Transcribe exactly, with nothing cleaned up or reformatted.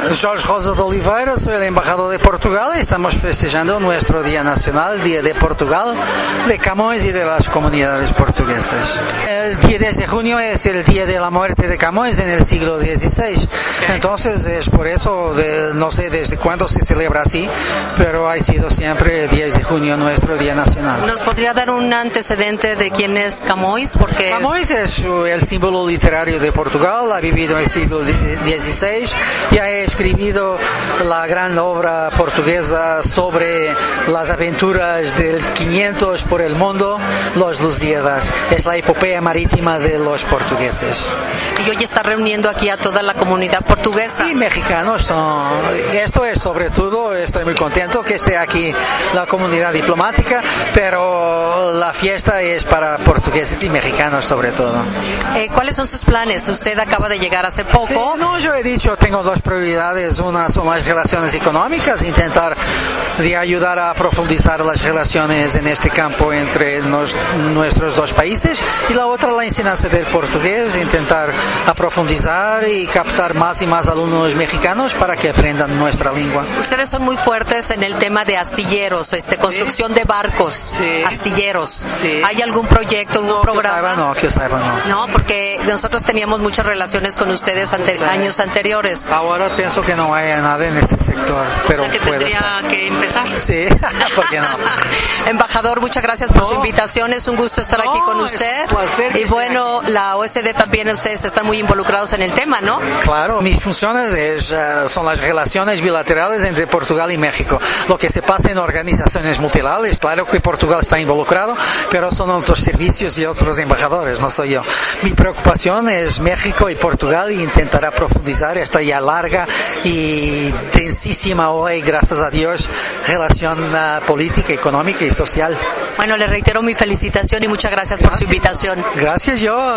Jorge Rosa de Oliveira, soy el embajador de Portugal y estamos festejando nuestro Día Nacional, Día de Portugal, de Camões y de las comunidades portuguesas. El día diez de junio es el día de la muerte de Camões en el siglo dieciséis, entonces es por eso, de, no sé desde cuándo se celebra así, pero ha sido siempre el diez de junio nuestro Día Nacional. ¿Nos podría dar un antecedente de quién es Camões? Porque Camões es el símbolo literario de Portugal, ha vivido en el siglo dieciséis y ha escrito la gran obra portuguesa sobre las aventuras del quinientos por el mundo, Los Lusíadas. Es la epopeya marítima de los portugueses. Y hoy está reuniendo aquí a toda la comunidad portuguesa. Y mexicanos son. Esto es sobre todo, estoy muy contento que esté aquí la comunidad diplomática, pero la fiesta es para portugueses y mexicanos sobre todo. Eh, ¿Cuáles son sus planes? Usted acaba de llegar hace poco. Sí, no, yo he dicho, tengo dos prioridades. Una son las relaciones económicas, intentar de ayudar a profundizar las relaciones en este campo entre nos, nuestros dos países, y la otra la enseñanza del portugués, intentar a profundizar y captar más y más alumnos mexicanos para que aprendan nuestra lengua. Ustedes son muy fuertes en el tema de astilleros, este, construcción ¿Sí? de barcos, sí. astilleros. Sí. ¿Hay algún proyecto, algún no, programa? Que saiba, no, que saiba, no. No, porque nosotros teníamos muchas relaciones con ustedes ante sí. años anteriores. Ahora pienso que no hay nada en este sector, pero o sea que tendría estar. que empezar. Sí, ¿por qué no? Embajador, muchas gracias por no. su invitación, es un gusto estar no, aquí con usted. Es un placer y bueno, la O E C D también, ustedes están muy involucrados en el tema, ¿no? Claro, mis funciones es, uh, son las relaciones bilaterales entre Portugal y México. Lo que se pasa en organizaciones multilaterales, claro que Portugal está involucrado, pero son otros servicios y otros embajadores, no soy yo. Mi preocupación es México y Portugal, y intentará profundizar esta ya larga y densísima hoy, gracias a Dios, relación uh, política, económica y social. Bueno, le reitero mi felicitación y muchas gracias por gracias. su invitación. Gracias yo.